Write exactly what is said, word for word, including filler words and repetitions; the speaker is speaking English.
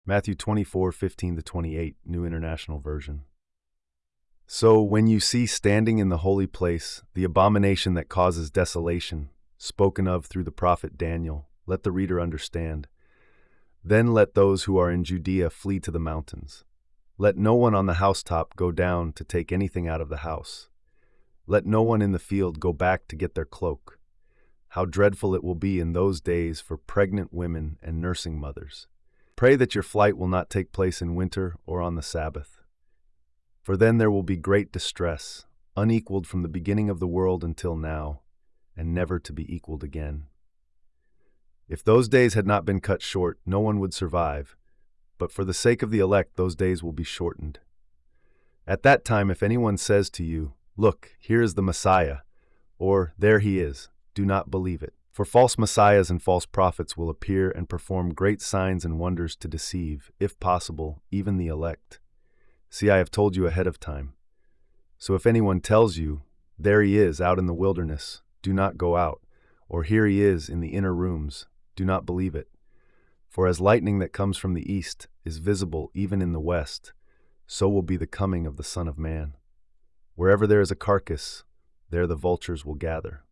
Matthew twenty-four, fifteen to twenty-eight, New International Version. So when you see standing in the holy place the abomination that causes desolation, spoken of through the prophet Daniel, let the reader understand. Then let those who are in Judea flee to the mountains. Let no one on the housetop go down to take anything out of the house. Let no one in the field go back to get their cloak. How dreadful it will be in those days for pregnant women and nursing mothers. Pray that your flight will not take place in winter or on the Sabbath. For then there will be great distress, unequaled from the beginning of the world until now, and never to be equaled again. If those days had not been cut short, no one would survive, but for the sake of the elect those days will be shortened. At that time, if anyone says to you, "Look, here is the Messiah," or "There he is," do not believe it. For false messiahs and false prophets will appear and perform great signs and wonders to deceive, if possible, even the elect. See, I have told you ahead of time. So if anyone tells you, "There he is out in the wilderness," do not go out, or "Here he is in the inner rooms," do not believe it. For as lightning that comes from the east is visible even in the west, so will be the coming of the Son of Man. Wherever there is a carcass, there the vultures will gather.